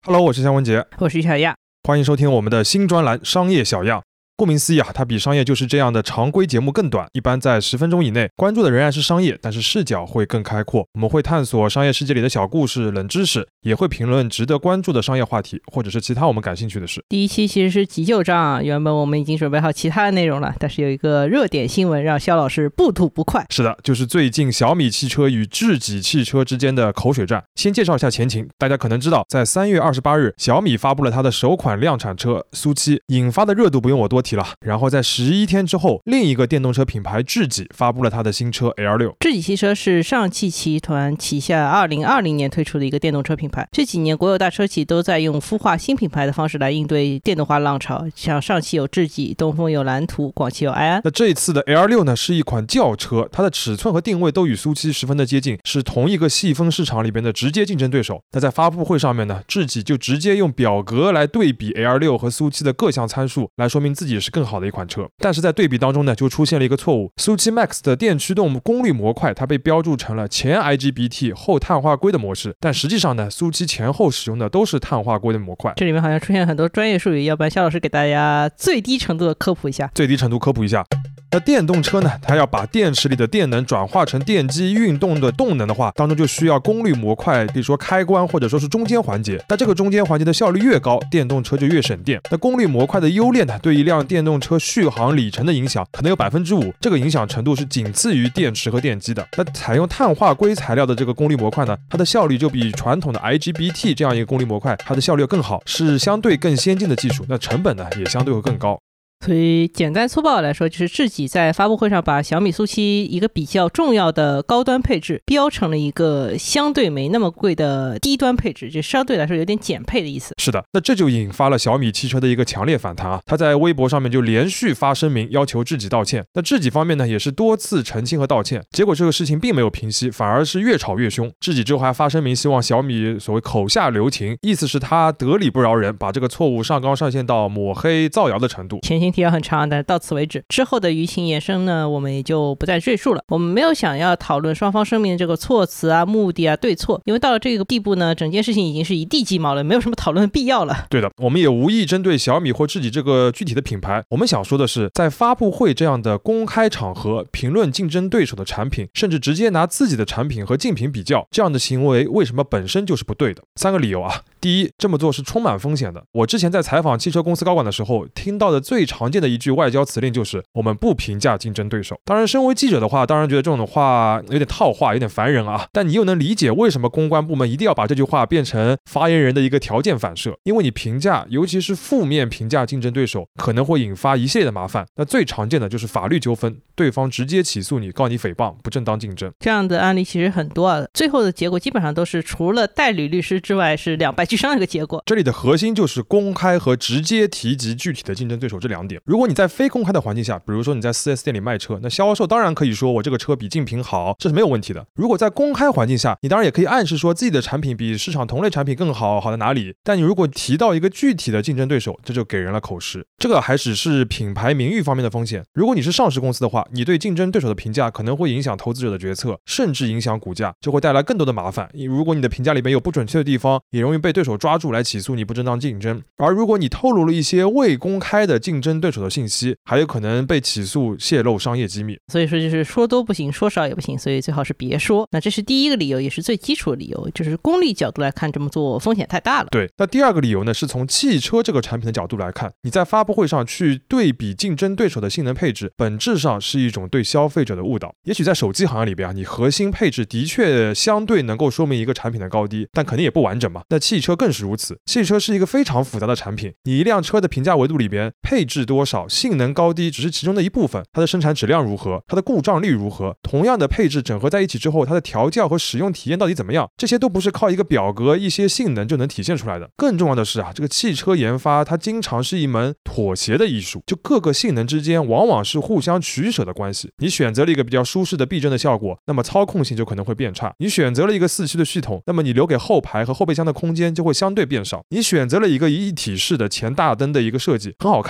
Hello， 我是向文杰， 我是小亚， 欢迎收听我们的新专栏商业小样。顾名思义它比商业就是这样的常规节目更短，一般在10分钟以内，关注的仍然是商业，但是视角会更开阔。我们会探索商业世界里的小故事、冷知识，也会评论值得关注的商业话题，或者是其他我们感兴趣的事。 第一期其实是急救章，原本我们已经准备好其他的内容了，但是有一个热点新闻让肖老师不吐不快。 是的，就是最近小米汽车与智己汽车之间的口水战。先介绍一下前情，大家可能知道，在3月28日，小米发布了它的首款量产车苏7，引发的热度不用我多提了。然后在11天之后，另一个电动车品牌智己发布了它的新车 L6。 智己汽车是上汽集团旗下2020年推出的一个电动车品牌，这几年国有大车企都在用孵化新品牌的方式来应对电动化浪潮，像上汽有智己，东风有蓝图，广汽有埃安。 那这一次的 L6 呢，是一款轿车，它的尺寸和定位都与苏7十分的接近，是同一个细分市场里边的直接竞争对手。那在发布会上面呢，智己就直接用表格来对比 L6 和苏7的各项参数，来说明自己是更好的一款车。但是在对比当中呢，就出现了一个错误，苏7 Max 的电驱动功率模块它被标注成了前 IGBT 后碳化硅的模式，但实际上呢，苏7前后使用的都是碳化硅的模块。 这里面好像出现很多专业术语，要不然肖老师给大家最低程度的科普一下。 那电动车呢，它要把电池里的电能转化成电机运动的动能的话，当中就需要功率模块，可以说开关或者说是中间环节。那这个中间环节的效率越高，电动车就越省电。那功率模块的优劣呢，对一辆电动车续航里程的影响可能有 5%， 这个影响程度是仅次于电池和电机的。那采用碳化硅材料的这个功率模块呢，它的效率就比传统的 IGBT 这样一个功率模块，它的效率更好，是相对更先进的技术。那成本呢，也相对会更高。 所以简单粗暴来说，就是智己在发布会上把小米苏7一个比较重要的高端配置标成了一个相对没那么贵的低端配置，就相对来说有点减配的意思。 是的，那这就引发了小米汽车的一个强烈反弹他在微博上面就连续发声明要求智己道歉。那智己方面呢，也是多次澄清和道歉，结果这个事情并没有平息，反而是越吵越凶。智己之后还发声明希望小米所谓口下留情，意思是他得理不饶人，把这个错误上纲上线到抹黑造谣的程度。 前情提要很长，但是到此为止，之后的舆情延伸呢，我们也就不再赘述了。我们没有想要讨论双方声明的这个措辞啊、目的啊、对错，因为到了这个地步呢，整件事情已经是一地鸡毛了，没有什么讨论的必要了。 对的，我们也无意针对小米或智己这个具体的品牌，我们想说的是，在发布会这样的公开场合评论竞争对手的产品，甚至直接拿自己的产品和竞品比较，这样的行为为什么本身就是不对的？3个理由第一，这么做是充满风险的。我之前在采访汽车公司高管的时候，听到的最常见的一句外交辞令就是我们不评价竞争对手。当然身为记者的话，当然觉得这种的话有点套话，有点烦人但你又能理解为什么公关部门一定要把这句话变成发言人的一个条件反射，因为你评价，尤其是负面评价竞争对手，可能会引发一系列的麻烦。那最常见的就是法律纠纷，对方直接起诉你，告你诽谤、不正当竞争。 这样的案例其实很多最后的结果基本上都是除了代理律师之外是两败俱伤的一个结果。 这里的核心就是公开和直接提及具体的竞争对手这2点。如果你在非公开的环境下，比如说你在 4S 店里卖车，那销售当然可以说我这个车比竞品好，这是没有问题的。如果在公开环境下，你当然也可以暗示说自己的产品比市场同类产品更好，好在哪里。但你如果提到一个具体的竞争对手，这就给人了口实。这个还只是品牌名誉方面的风险。如果你是上市公司的话，你对竞争对手的评价可能会影响投资者的决策，甚至影响股价，就会带来更多的麻烦。如果你的评价里面有不准确的地方，也容易被对手抓住来起诉你不正当竞争。而如果你透露了一些未公开的竞争对手的信息，还有可能被起诉泄露商业机密。 所以说就是说多不行，说少也不行，所以最好是别说。那这是第一个理由，也是最基础的理由，就是功利角度来看，这么做风险太大了。 对，那第2个理由呢，是从汽车这个产品的角度来看，你在发布会上去对比竞争对手的性能配置，本质上是一种对消费者的误导。也许在手机行业里边你核心配置的确相对能够说明一个产品的高低，但肯定也不完整嘛。那汽车更是如此，汽车是一个非常复杂的产品，你一辆车的评价维度里边，配置多少、性能高低只是其中的一部分，它的生产质量如何，它的故障率如何，同样的配置整合在一起之后，它的调教和使用体验到底怎么样，这些都不是靠一个表格、一些性能就能体现出来的。更重要的是这个汽车研发它经常是一门妥协的艺术，就各个性能之间往往是互相取舍的关系。你选择了一个比较舒适的避震的效果，那么操控性就可能会变差；你选择了一个4驱的系统，那么你留给后排和后备箱的空间就会相对变少；你选择了一个一体式的前大灯的一个设计，很好看，但是它的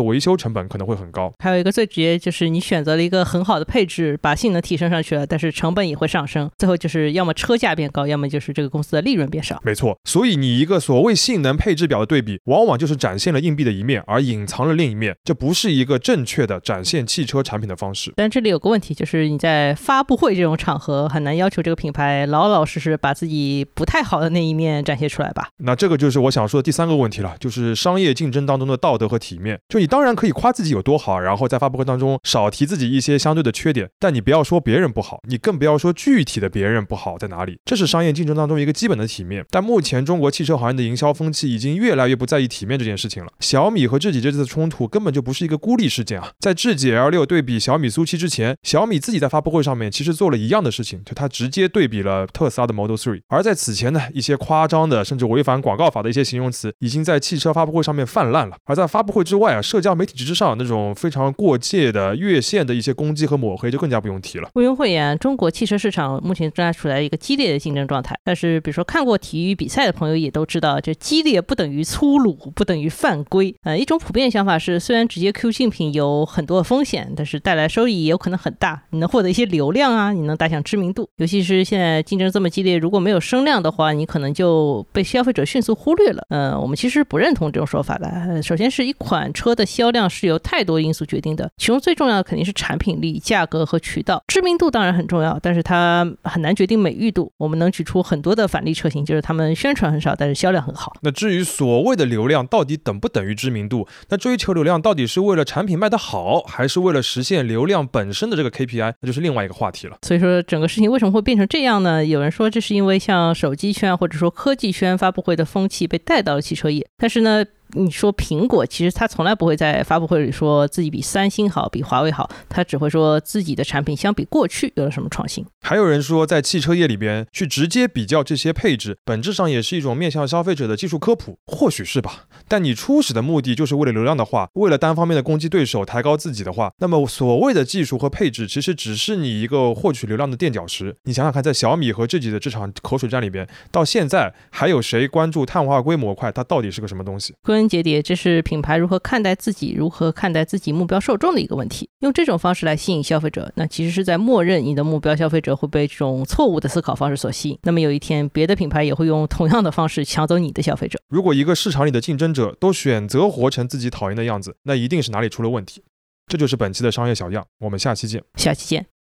的维修成本可能会很高。 还有一个最直接就是你选择了一个很好的配置，把性能提升上去了，但是成本也会上升，最后就是要么车价变高，要么就是这个公司的利润变少。 没错，所以你一个所谓性能配置表的对比，往往就是展现了硬币的一面，而隐藏了另一面，这不是一个正确的展现汽车产品的方式。 但这里有个问题，就是你在发布会这种场合很难要求这个品牌老老实实把自己不太好的那一面展现出来吧。 那这个就是我想说的第三个问题了，就是商业竞争当中的道德和体面。就你当然可以夸自己有多好，然后在发布会当中少提自己一些相对的缺点，但你不要说别人不好，你更不要说具体的别人不好在哪里，这是商业竞争当中一个基本的体面。但目前中国汽车行业的营销风气已经越来越不在意体面这件事情了。小米和智己这次冲突根本就不是一个孤立事件啊，在智己 L6 对比小米苏7之前，小米自己在发布会上面其实做了一样的事情，就它直接对比了特斯拉的 Model 3。而在此前呢，一些夸张的甚至违反广告法的一些形容词已经在汽车发布会上面泛滥了。而在发布会之外啊，社交媒体之上那种非常过界的越线的一些攻击和抹黑就更加不用提了。 毋庸讳言，中国汽车市场目前正在处在一个激烈的竞争状态，但是比如说看过体育比赛的朋友也都知道，这激烈不等于粗鲁，不等于犯规。一种普遍想法是，虽然直接 Q 竞品有很多的风险，但是带来收益也有可能很大，你能获得一些流量啊，你能打响知名度。尤其是现在竞争这么激烈，如果没有声量的话，你可能就被消费者迅速忽略了。我们其实不认同这种说法的。首先是一款车的销量是由太多因素决定的，其中最重要的肯定是产品力、价格和渠道。知名度当然很重要，但是它很难决定美誉度。我们能举出很多的反例车型，就是他们宣传很少，但是销量很好。 那至于所谓的流量到底等不等于知名度，那追求流量到底是为了产品卖得好，还是为了实现流量本身的这个 KPI， 那就是另外一个话题了。 所以说整个事情为什么会变成这样呢？有人说这是因为像手机圈或者说科技圈发布会的风气被带到了汽车业，但是呢你说苹果其实它从来不会在发布会里说自己比三星好，比华为好，它只会说自己的产品相比过去有了什么创新。 还有人说在汽车业里边去直接比较这些配置，本质上也是一种面向消费者的技术科普，或许是吧。但你初始的目的就是为了流量的话，为了单方面的攻击对手，抬高自己的话，那么所谓的技术和配置其实只是你一个获取流量的垫脚石。你想想看，在小米和智己的这场口水战里边，到现在还有谁关注碳化硅模块它到底是个什么东西？ 归根结底，这是品牌如何看待自己，如何看待自己目标受众的一个问题。用这种方式来吸引消费者，那其实是在默认你的目标消费者会被这种错误的思考方式所吸引。那么有一天，别的品牌也会用同样的方式抢走你的消费者。 如果一个市场里的竞争者都选择活成自己讨厌的样子，那一定是哪里出了问题。这就是本期的商业小样，我们下期见。 下期见。